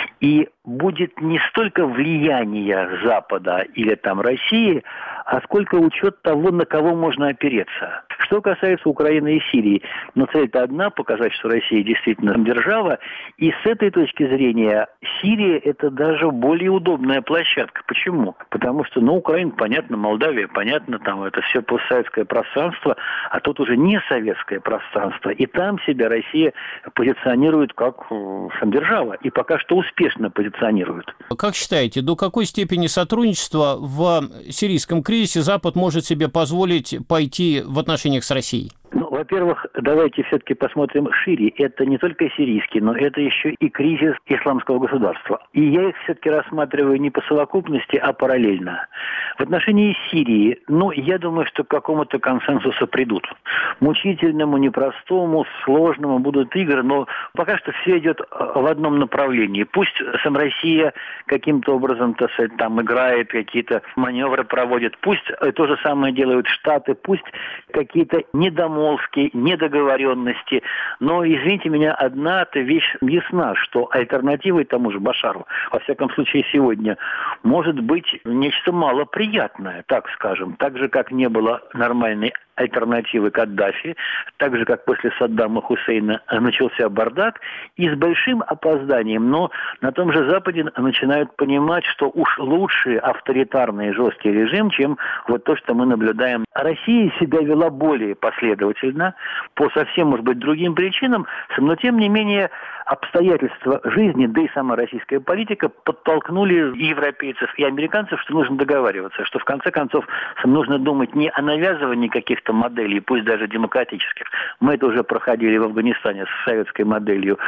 И будет не столько влияние Запада или там России, а сколько учет того, на кого можно опереться. Что касается Украины и Сирии, но цель-то одна – показать, что Россия действительно держава. И с этой точки зрения Сирия – это даже более удобная площадка. Почему? Потому что, ну, Украина, понятно, Молдавия, понятно, там это все постсоветское пространство, а тут уже не советское пространство. И там себя Россия позиционирует как держава. И пока что успешно позиционирует. Как считаете, до какой степени сотрудничества в сирийском кризисе Запад может себе позволить пойти в отношениях с Россией? Ну, во-первых, давайте все-таки посмотрим шире. Это не только сирийский, но это еще и кризис исламского государства. И я их все-таки рассматриваю не по совокупности, а параллельно. В отношении Сирии, ну, я думаю, что к какому-то консенсусу придут. Мучительному, непростому, сложному будут игры, но пока что все идет в одном направлении. Пусть сам Россия каким-то образом, так сказать, там играет, какие-то маневры проводит, пусть то же самое делают Штаты, пусть какие-то недомолвки недостатки, недоговоренности. Но, извините меня, одна-то вещь ясна, что альтернативой тому же Башару, во всяком случае сегодня, может быть нечто малоприятное, так скажем. Так же, как не было нормальной альтернативы Каддафи, так же, как после Саддама Хусейна начался бардак, и с большим опозданием, но на том же Западе начинают понимать, что уж лучше авторитарный жесткий режим, чем вот то, что мы наблюдаем. Россия себя вела более последовательно, по совсем, может быть, другим причинам, но тем не менее обстоятельства жизни, да и сама российская политика подтолкнули и европейцев, и американцев, что нужно договариваться, что в конце концов нужно думать не о навязывании каких-то моделей, пусть даже демократических, мы это уже проходили в Афганистане с советской моделью,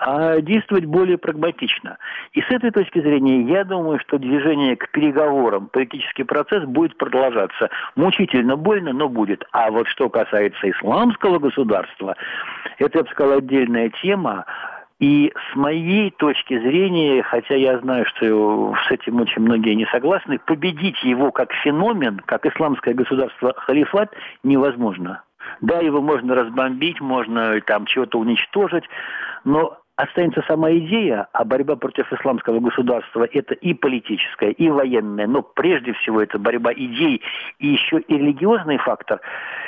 а действовать более прагматично. И с этой точки зрения я думаю, что движение к переговорам, политический процесс будет продолжаться. Мучительно больно, но будет. А вот что касается исламского государства, это, я бы сказал, отдельная тема. И с моей точки зрения, хотя я знаю, что с этим очень многие не согласны, победить его как феномен, как исламское государство халифат, невозможно. Да, его можно разбомбить, можно там чего-то уничтожить, но останется сама идея, а борьба против исламского государства – это и политическая, и военная, но прежде всего это борьба идей и еще и религиозный фактор.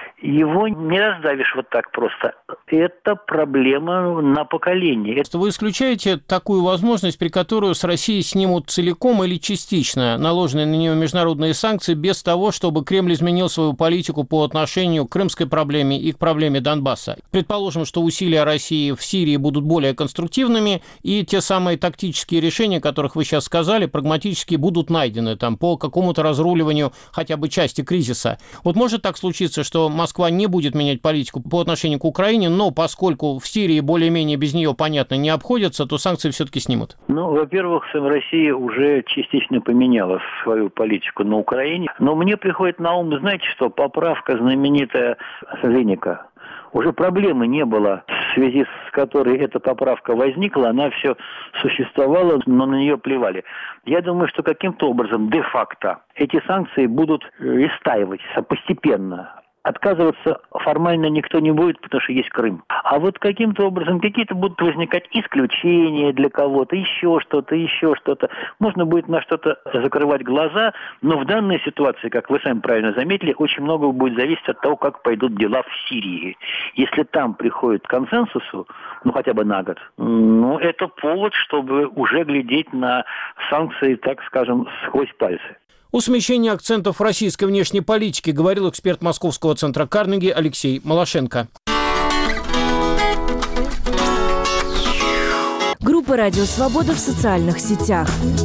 Его не раздавишь вот так просто. Это проблема на поколение. Вы исключаете такую возможность, при которой с России снимут целиком или частично наложенные на нее международные санкции без того, чтобы Кремль изменил свою политику по отношению к крымской проблеме и к проблеме Донбасса? Предположим, что усилия России в Сирии будут более конструктивными, и те самые тактические решения, о которых вы сейчас сказали, прагматически будут найдены там, по какому-то разруливанию хотя бы части кризиса. Вот может так случиться, что Москва Москва не будет менять политику по отношению к Украине, но поскольку в Сирии более-менее без нее, понятно, не обходятся, то санкции все-таки снимут? Ну, во-первых, Россия уже частично поменяла свою политику на Украине. Но мне приходит на ум, знаете что, поправка знаменитая Веника. Уже проблемы не было, в связи с которой эта поправка возникла, она все существовала, но на нее плевали. Я думаю, что каким-то образом, де-факто, эти санкции будут истаивать постепенно. Отказываться формально никто не будет, потому что есть Крым. А вот каким-то образом какие-то будут возникать исключения для кого-то, еще что-то, еще что-то. Можно будет на что-то закрывать глаза, но в данной ситуации, как вы сами правильно заметили, очень много будет зависеть от того, как пойдут дела в Сирии. Если там приходит к консенсусу, ну хотя бы на год, ну это повод, чтобы уже глядеть на санкции, так скажем, сквозь пальцы. О смещении акцентов российской внешней политики говорил эксперт Московского центра Карнеги Алексей Малашенко. Группа «Радио Свобода» в социальных сетях.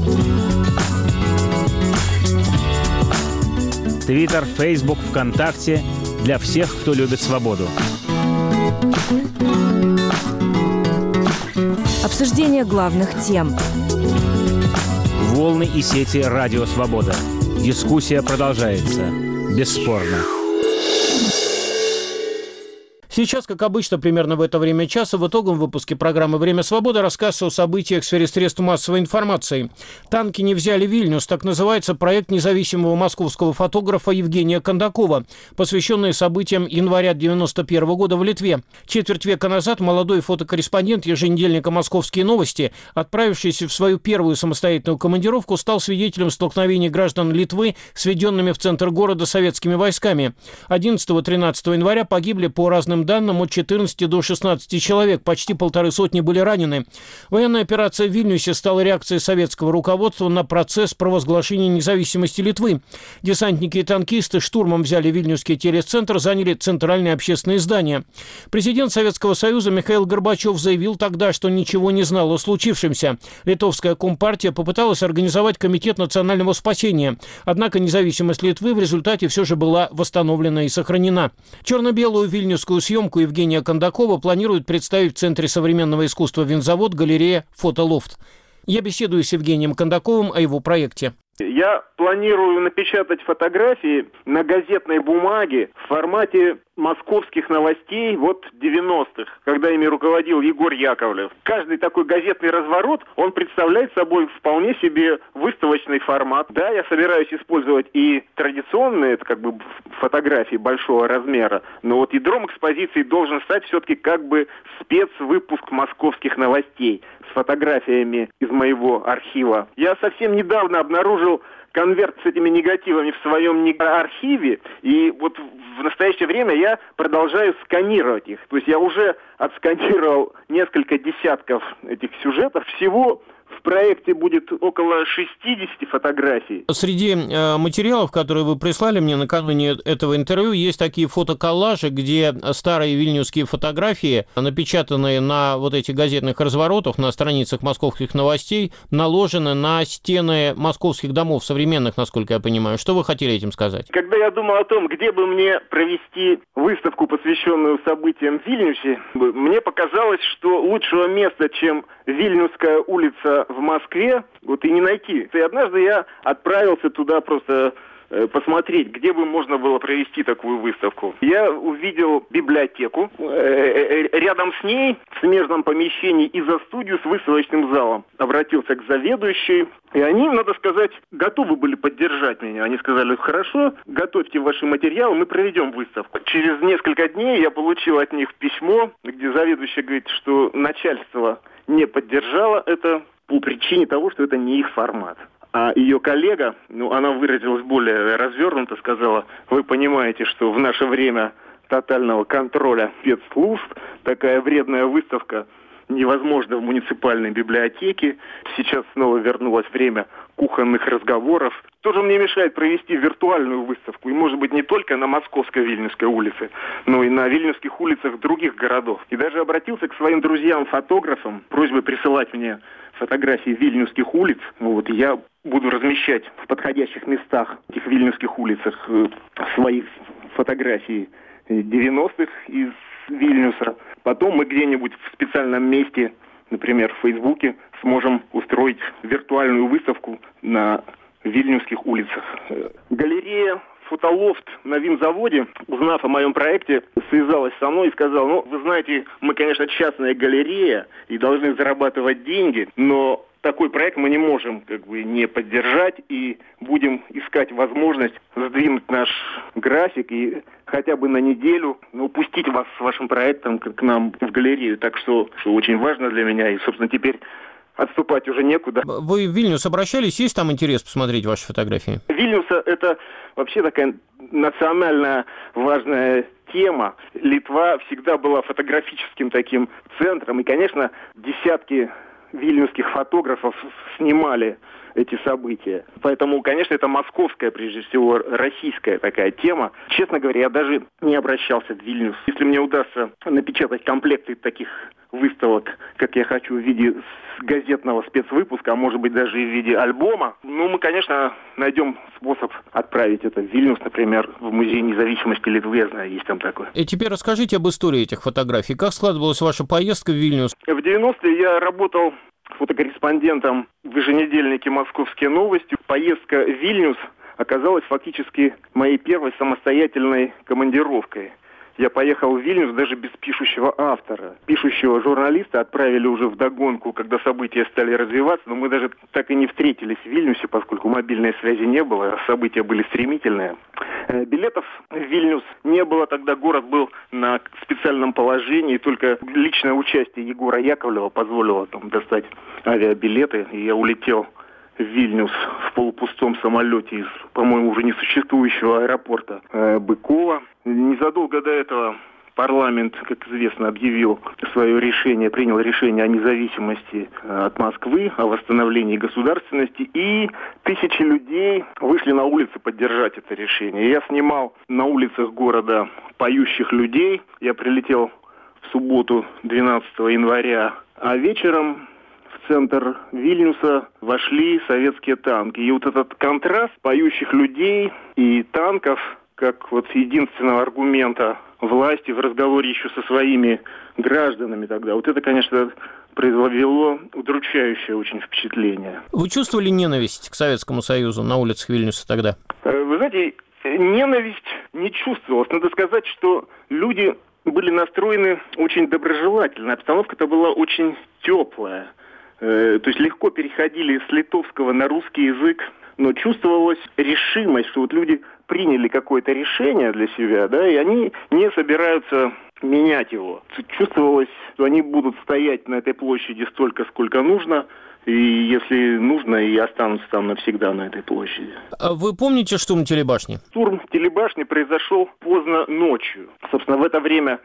Твиттер, Фейсбук, ВКонтакте. Для всех, кто любит свободу. Обсуждение главных тем. Волны и сети «Радио Свобода». Дискуссия продолжается. Бесспорно. Сейчас, как обычно, примерно в это время часа в итоговом выпуске программы «Время свободы» рассказ о событиях в сфере средств массовой информации. «Танки не взяли Вильнюс» – так называется проект независимого московского фотографа Евгения Кондакова, посвященный событиям января девяносто первого года в Литве. Четверть века назад молодой фотокорреспондент еженедельника «Московские новости», отправившийся в свою первую самостоятельную командировку, стал свидетелем столкновений граждан Литвы с введенными в центр города советскими войсками. одиннадцатого-тринадцатого января погибли по разным данным от четырнадцати до шестнадцати человек, почти полторы сотни были ранены. Военная операция в Вильнюсе стала реакцией советского руководства на процесс провозглашения независимости Литвы. Десантники и танкисты штурмом взяли Вильнюсский телецентр, заняли центральные общественные здания. Президент Советского Союза Михаил Горбачев заявил тогда, что ничего не знал о случившемся. Литовская компартия попыталась организовать комитет национального спасения. Однако независимость Литвы в результате все же была восстановлена и сохранена. Черно-белую вильнюсскую съемку Евгения Кондакова планируют представить в Центре современного искусства «Винзавод» галерея «Фотолофт». Я беседую с Евгением Кондаковым о его проекте. Я планирую напечатать фотографии на газетной бумаге в формате московских новостей вот девяностых, когда ими руководил Егор Яковлев. Каждый такой газетный разворот, он представляет собой вполне себе выставочный формат. Да, я собираюсь использовать и традиционные, это как бы фотографии большого размера, но вот ядром экспозиции должен стать все-таки как бы спецвыпуск московских новостей с фотографиями из моего архива. Я совсем недавно обнаружил конверт с этими негативами в своем архиве, и вот в настоящее время я продолжаю сканировать их. То есть я уже отсканировал несколько десятков этих сюжетов. Всего в проекте будет около шестьдесят фотографий. Среди э, материалов, которые вы прислали мне накануне этого интервью, есть такие фотоколлажи, где старые вильнюсские фотографии, напечатанные на вот этих газетных разворотах, на страницах московских новостей, наложены на стены московских домов современных, насколько я понимаю. Что вы хотели этим сказать? Когда я думал о том, где бы мне провести выставку, посвященную событиям в Вильнюсе, мне показалось, что лучшего места, чем Вильнюсская улица в Москве, вот и не найти. И однажды я отправился туда просто э, посмотреть, где бы можно было провести такую выставку. Я увидел библиотеку, э, э, рядом с ней, в смежном помещении, изо-студию с выставочным залом. Обратился к заведующей, и они, надо сказать, готовы были поддержать меня. Они сказали: хорошо, готовьте ваши материалы, мы проведем выставку. Через несколько дней я получил от них письмо, где заведующая говорит, что начальство не поддержала это по причине того, что это не их формат. А ее коллега, ну, она выразилась более развернуто, сказала: вы понимаете, что в наше время тотального контроля спецслужб такая вредная выставка невозможно в муниципальной библиотеке. Сейчас снова вернулось время кухонных разговоров. Тоже мне мешает провести виртуальную выставку. И, может быть, не только на Московской Вильнюсской улице, но и на вильнюсских улицах других городов. И даже обратился к своим друзьям-фотографам, просьбой присылать мне фотографии вильнюсских улиц. Вот, и я буду размещать в подходящих местах этих вильнюсских улицах свои фотографии девяностых из Вильнюса. Потом мы где-нибудь в специальном месте, например, в Фейсбуке, сможем устроить виртуальную выставку на вильнюсских улицах. Галерея «Фотолофт» на винзаводе, узнав о моем проекте, связалась со мной и сказала: ну, вы знаете, мы, конечно, частная галерея и должны зарабатывать деньги, но такой проект мы не можем как бы не поддержать и будем искать возможность сдвинуть наш график и хотя бы на неделю ну, пустить вас с вашим проектом к нам в галерею. Так что, что очень важно для меня, и, собственно, теперь отступать уже некуда. Вы в Вильнюс обращались? Есть там интерес посмотреть ваши фотографии? Вильнюса – это вообще такая национально важная тема. Литва всегда была фотографическим таким центром. И, конечно, десятки вильнюсских фотографов снимали эти события. Поэтому, конечно, это московская, прежде всего, российская такая тема. Честно говоря, я даже не обращался в Вильнюс. Если мне удастся напечатать комплекты таких выставок, как я хочу, в виде газетного спецвыпуска, а может быть даже и в виде альбома, ну, мы, конечно, найдем способ отправить это в Вильнюс, например, в Музей независимости Литвы, я знаю, есть там такое. И теперь расскажите об истории этих фотографий. Как складывалась ваша поездка в Вильнюс? В девяностые я работал фотокорреспондентом в еженедельнике «Московские новости». Поездка в Вильнюс оказалась фактически моей первой самостоятельной командировкой. Я поехал в Вильнюс даже без пишущего автора. Пишущего журналиста отправили уже вдогонку, когда события стали развиваться, но мы даже так и не встретились в Вильнюсе, поскольку мобильной связи не было, события были стремительные. Билетов в Вильнюс не было, тогда город был на специальном положении, только личное участие Егора Яковлева позволило там достать авиабилеты, и я улетел в Вильнюс в полупустом самолете из, по-моему, уже несуществующего аэропорта э, Быкова. Незадолго до этого парламент, как известно, объявил свое решение, принял решение о независимости э, от Москвы, о восстановлении государственности, и тысячи людей вышли на улицы поддержать это решение. Я снимал на улицах города поющих людей. Я прилетел в субботу, двенадцатого января, а вечером в центр Вильнюса вошли советские танки. И вот этот контраст поющих людей и танков как вот единственного аргумента власти в разговоре еще со своими гражданами тогда. Вот это, конечно, произвело удручающее очень впечатление. Вы чувствовали ненависть к Советскому Союзу на улицах Вильнюса тогда? Вы знаете, ненависть не чувствовалась. Надо сказать, что люди были настроены очень доброжелательно. Обстановка-то была очень теплая. То есть легко переходили с литовского на русский язык, но чувствовалась решимость, что вот люди приняли какое-то решение для себя, да, и они не собираются менять его. Чувствовалось, что они будут стоять на этой площади столько, сколько нужно, и если нужно, и останутся там навсегда на этой площади. А вы помните штурм телебашни? Штурм телебашни произошел поздно ночью. Собственно, в это время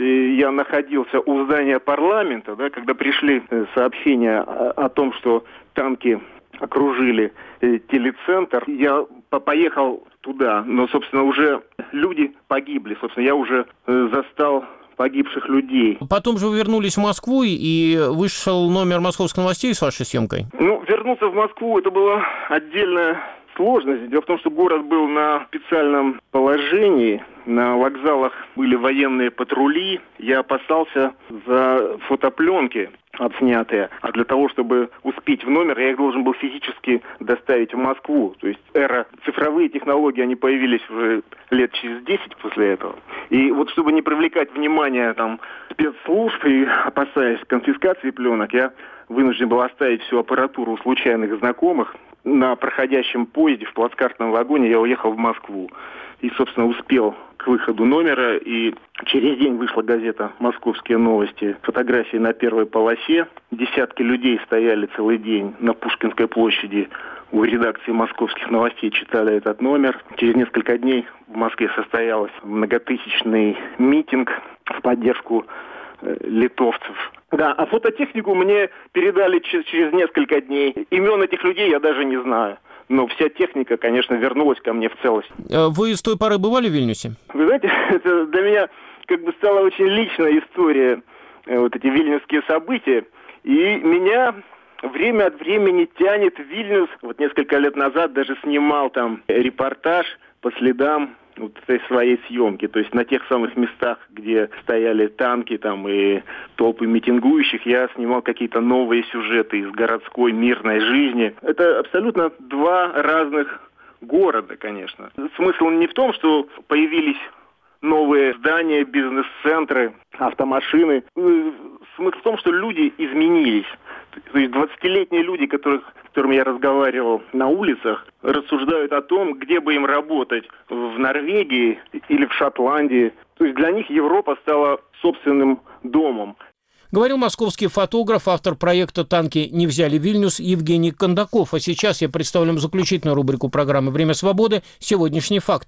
я находился у здания парламента, да, когда пришли сообщения о, о том, что танки окружили э, телецентр. Я по поехал туда, но, собственно, уже люди погибли. Собственно, я уже э, застал погибших людей. Потом же вы вернулись в Москву, и вышел номер «Московских новостей» с вашей съемкой? Ну, вернуться в Москву, это была отдельная сложность. Дело в том, что город был на специальном положении. На вокзалах были военные патрули. Я опасался за фотопленки отснятые. А для того, чтобы успеть в номер, я их должен был физически доставить в Москву. То есть эра цифровые технологии, они появились уже лет через десять после этого. И вот чтобы не привлекать внимание там спецслужб и опасаясь конфискации пленок, я вынужден был оставить всю аппаратуру у случайных знакомых. На проходящем поезде в плацкартном вагоне я уехал в Москву. И, собственно, успел к выходу номера, и через день вышла газета «Московские новости». Фотографии на первой полосе. Десятки людей стояли целый день на Пушкинской площади у редакции «Московских новостей», читали этот номер. Через несколько дней в Москве состоялся многотысячный митинг в поддержку э, литовцев. Да, а фототехнику мне передали через, через несколько дней. Имен этих людей я даже не знаю. Но вся техника, конечно, вернулась ко мне в целости. Вы с той поры бывали в Вильнюсе? Вы знаете, это для меня как бы стала очень личная история, вот эти вильнюсские события. И меня время от времени тянет в Вильнюс. Вот несколько лет назад даже снимал там репортаж по следам вот этой своей съемки. То есть на тех самых местах, где стояли танки там и толпы митингующих, я снимал какие-то новые сюжеты из городской мирной жизни. Это абсолютно два разных города, конечно. Смысл не в том, что появились новые здания, бизнес-центры, автомашины. Смысл в том, что люди изменились. То есть двадцатилетние люди, которых, с которыми я разговаривал на улицах, рассуждают о том, где бы им работать, в Норвегии или в Шотландии. То есть для них Европа стала собственным домом. Говорил московский фотограф, автор проекта «Танки не взяли Вильнюс» Евгений Кондаков. А сейчас я представлю вам заключительную рубрику программы «Время свободы» «Сегодняшний факт».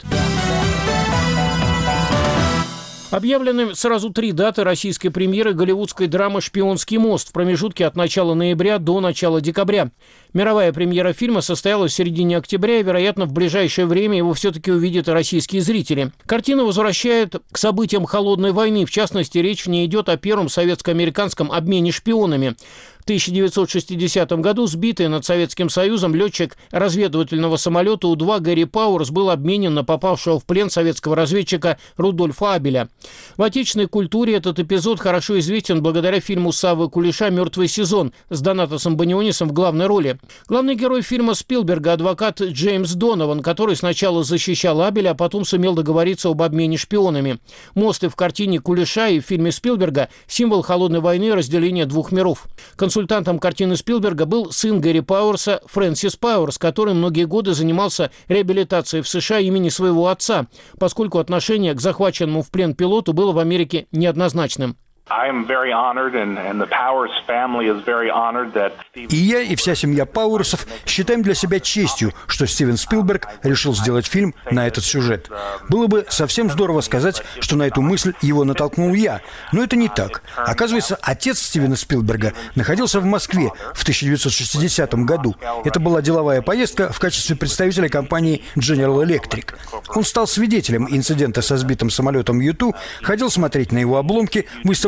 Объявлены сразу три даты российской премьеры голливудской драмы «Шпионский мост» в промежутке от начала ноября до начала декабря. Мировая премьера фильма состоялась в середине октября, и, вероятно, в ближайшее время его все-таки увидят и российские зрители. Картина возвращает к событиям Холодной войны. В частности, речь в ней идет о первом советско-американском обмене шпионами. В тысяча девятьсот шестидесятом году сбитый над Советским Союзом летчик разведывательного самолета У два Гэри Пауэрс был обменен на попавшего в плен советского разведчика Рудольфа Абеля. В отечественной культуре этот эпизод хорошо известен благодаря фильму Саввы Кулиша «Мертвый сезон» с Донатасом Банионисом в главной роли. Главный герой фильма Спилберга – адвокат Джеймс Донован, который сначала защищал Абеля, а потом сумел договориться об обмене шпионами. Мост и в картине Кулиша, и в фильме Спилберга – символ холодной войны и разделения двух миров. Консультантом картины Спилберга был сын Гэри Пауэрса Фрэнсис Пауэрс, который многие годы занимался реабилитацией в США имени своего отца, поскольку отношение к захваченному в плен пилоту было в Америке неоднозначным. И я, и вся семья Пауэрсов считаем для себя честью, что Стивен Спилберг решил сделать фильм на этот сюжет. Было бы совсем здорово сказать, что на эту мысль его натолкнул я, но это не так. Оказывается, отец Стивена Спилберга находился в Москве в тысяча девятьсот шестидесятом году. Это была деловая поездка в качестве представителя компании General Electric. Он стал свидетелем инцидента со сбитым самолетом Ю два, ходил смотреть на его обломки, выставленные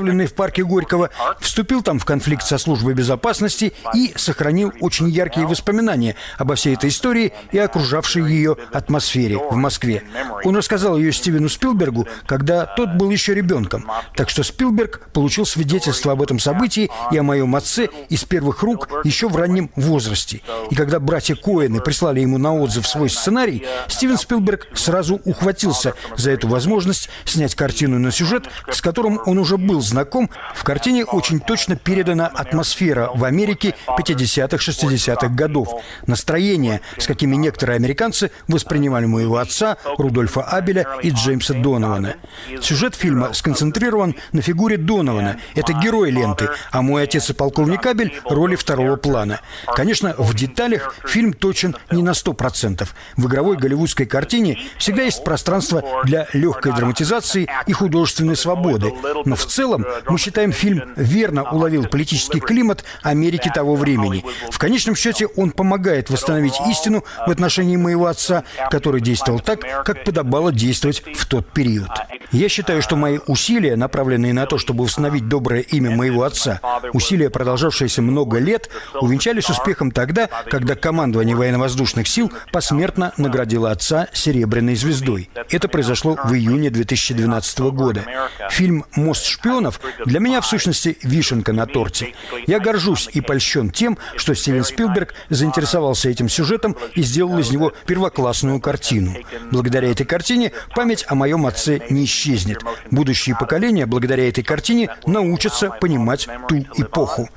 установленный в парке Горького, вступил там в конфликт со службой безопасности и сохранил очень яркие воспоминания обо всей этой истории и окружавшей ее атмосфере в Москве. Он рассказал ее Стивену Спилбергу, когда тот был еще ребенком. Так что Спилберг получил свидетельство об этом событии и о моем отце из первых рук еще в раннем возрасте. И когда братья Коэны прислали ему на отзыв свой сценарий, Стивен Спилберг сразу ухватился за эту возможность снять картину на сюжет, с которым он уже был знаком. В картине очень точно передана атмосфера в Америке пятидесятых-шестидесятых годов. Настроение, с какими некоторые американцы воспринимали моего отца, Рудольфа Абеля и Джеймса Донована. Сюжет фильма сконцентрирован на фигуре Донована. Это герой ленты, а мой отец и полковник Абель – роли второго плана. Конечно, в деталях фильм точен не на сто процентов. В игровой голливудской картине всегда есть пространство для легкой драматизации и художественной свободы. Но в целом мы считаем, фильм верно уловил политический климат Америки того времени. В конечном счете он помогает восстановить истину в отношении моего отца, который действовал так, как подобало действовать в тот период. Я считаю, что мои усилия, направленные на то, чтобы восстановить доброе имя моего отца, усилия, продолжавшиеся много лет, увенчались успехом тогда, когда командование военно-воздушных сил посмертно наградило отца серебряной звездой. Это произошло в июне две тысячи двенадцатого года. Фильм «Мост шпионов» для меня, в сущности, вишенка на торте. Я горжусь и польщен тем, что Стивен Спилберг заинтересовался этим сюжетом и сделал из него первоклассную картину. Благодаря этой картине память о моем отце не исчезнет. Будущие поколения, благодаря этой картине, научатся понимать ту эпоху.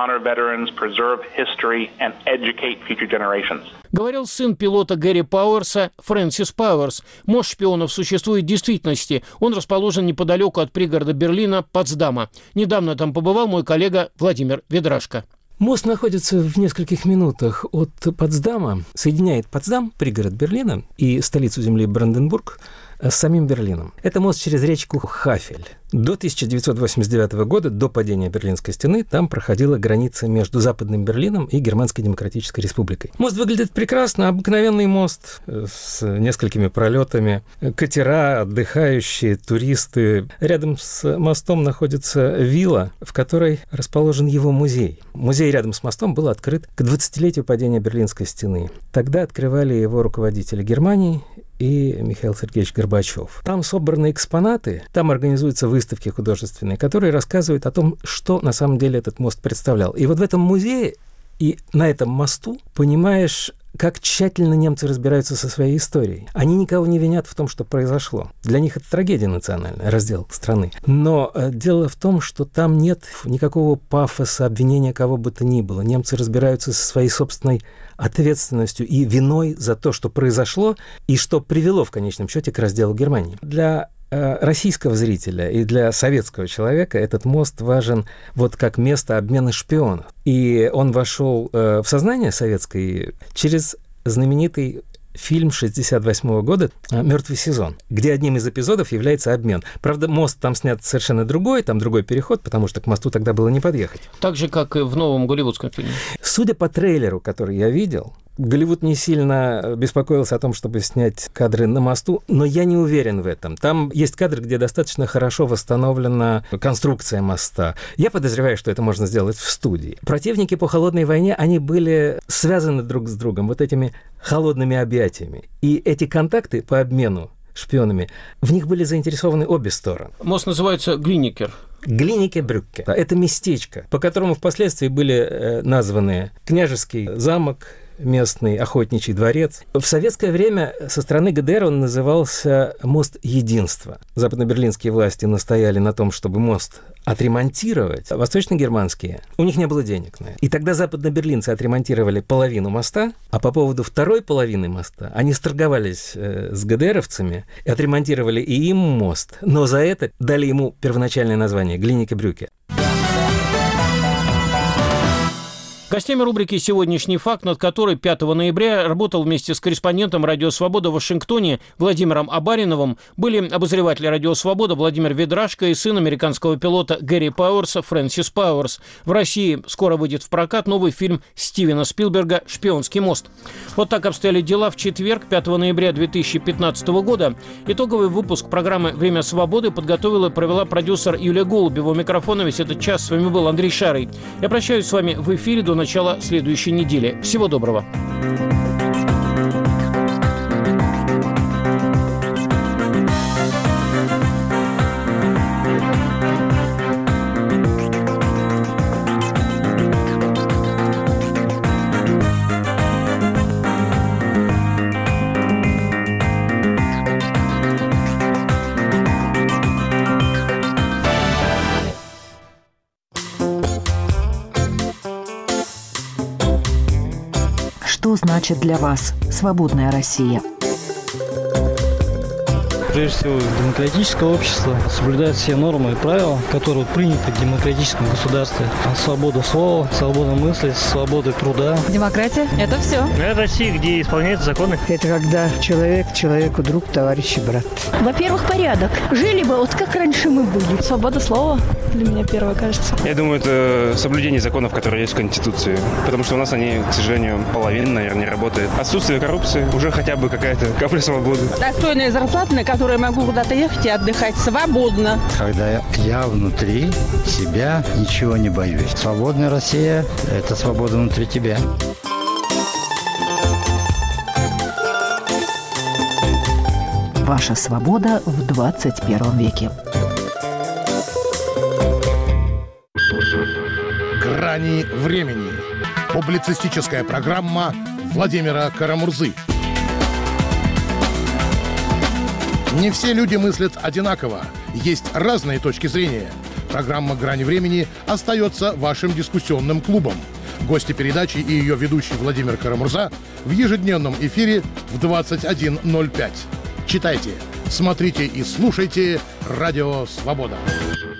Говорил сын пилота Гэри Пауэрса, Фрэнсис Пауэрс. Мост шпионов существует в действительности. Он расположен неподалеку от пригорода Берлина, Потсдама. Недавно там побывал мой коллега Владимир Ведрашко. Мост находится в нескольких минутах от Потсдама, соединяет Потсдам, пригород Берлина, и столицу земли Бранденбург с самим Берлином. Это мост через речку Хафель. До тысяча девятьсот восемьдесят девятого года, до падения Берлинской стены, там проходила граница между Западным Берлином и Германской Демократической Республикой. Мост выглядит прекрасно, обыкновенный мост с несколькими пролетами, катера, отдыхающие, туристы. Рядом с мостом находится вилла, в которой расположен его музей. Музей рядом с мостом был открыт к двадцатилетию падения Берлинской стены. Тогда открывали его руководители Германии и Михаил Сергеевич Горбачев. Там собраны экспонаты, там организуются выставки художественные, которые рассказывают о том, что на самом деле этот мост представлял. И вот в этом музее и на этом мосту понимаешь, как тщательно немцы разбираются со своей историей. Они никого не винят в том, что произошло. Для них это трагедия национальная, раздел страны. Но э, дело в том, что там нет никакого пафоса, обвинения кого бы то ни было. Немцы разбираются со своей собственной ответственностью и виной за то, что произошло, и что привело в конечном счете к разделу Германии. Для российского зрителя и для советского человека этот мост важен вот как место обмена шпионов. И он вошел в сознание советское через знаменитый фильм шестьдесят восьмого года «Мертвый сезон», где одним из эпизодов является обмен. Правда, мост там снят совершенно другой, там другой переход, потому что к мосту тогда было не подъехать. Так же, как и в новом голливудском фильме. Судя по трейлеру, который я видел, Голливуд не сильно беспокоился о том, чтобы снять кадры на мосту, но я не уверен в этом. Там есть кадры, где достаточно хорошо восстановлена конструкция моста. Я подозреваю, что это можно сделать в студии. Противники по холодной войне, они были связаны друг с другом вот этими холодными объятиями. И эти контакты по обмену шпионами, в них были заинтересованы обе стороны. Мост называется Глиникер. Глинике-Брюкке. Это местечко, по которому впоследствии были названы княжеский замок, местный охотничий дворец. В советское время со стороны ГДР он назывался «Мост Единства». Западно-берлинские власти настояли на том, чтобы мост отремонтировать. Восточно-германские, у них не было денег на это. И тогда западно-берлинцы отремонтировали половину моста, а по поводу второй половины моста они сторговались э, с ГДРовцами и отремонтировали и им мост, но за это дали ему первоначальное название Глинике-Брюкке. Гостями рубрики «Сегодняшний факт», над которой пятого ноября работал вместе с корреспондентом «Радио Свобода» в Вашингтоне Владимиром Абариновым, были обозреватели «Радио Свобода» Владимир Ведрашко и сын американского пилота Гэри Пауэрса Фрэнсис Пауэрс. В России скоро выйдет в прокат новый фильм Стивена Спилберга «Шпионский мост». Вот так обстояли дела в четверг, пятого ноября две тысячи пятнадцатого года. Итоговый выпуск программы «Время свободы» подготовила и провела продюсер Юлия Голубева. У микрофона весь этот час с вами был Андрей Шарый. Я прощаюсь с вами в эфире до начала следующей недели. Всего доброго. Что значит для вас свободная Россия? Прежде всего, демократическое общество соблюдает все нормы и правила, которые приняты в демократическом государстве. Свобода слова, свобода мысли, свобода труда. Демократия – это все. Это Россия, где исполняются законы. Это когда человек человеку друг, товарищ и брат. Во-первых, порядок. Жили бы вот как раньше мы были. Свобода слова для меня первое, кажется. Я думаю, это соблюдение законов, которые есть в Конституции. Потому что у нас они, к сожалению, половина, наверное, не работает. Отсутствие коррупции, уже хотя бы какая-то капля свободы. Достойная зарплата, на которую я могу куда-то ехать и отдыхать свободно. Когда я внутри себя ничего не боюсь. Свободная Россия – это свобода внутри тебя. Ваша свобода в двадцать первом веке. «Грани времени». Публицистическая программа Владимира Карамурзы. Не все люди мыслят одинаково. Есть разные точки зрения. Программа «Грани времени» остается вашим дискуссионным клубом. Гости передачи и ее ведущий Владимир Карамурза в ежедневном эфире в двадцать один ноль пять. Читайте, смотрите и слушайте «Радио Свобода».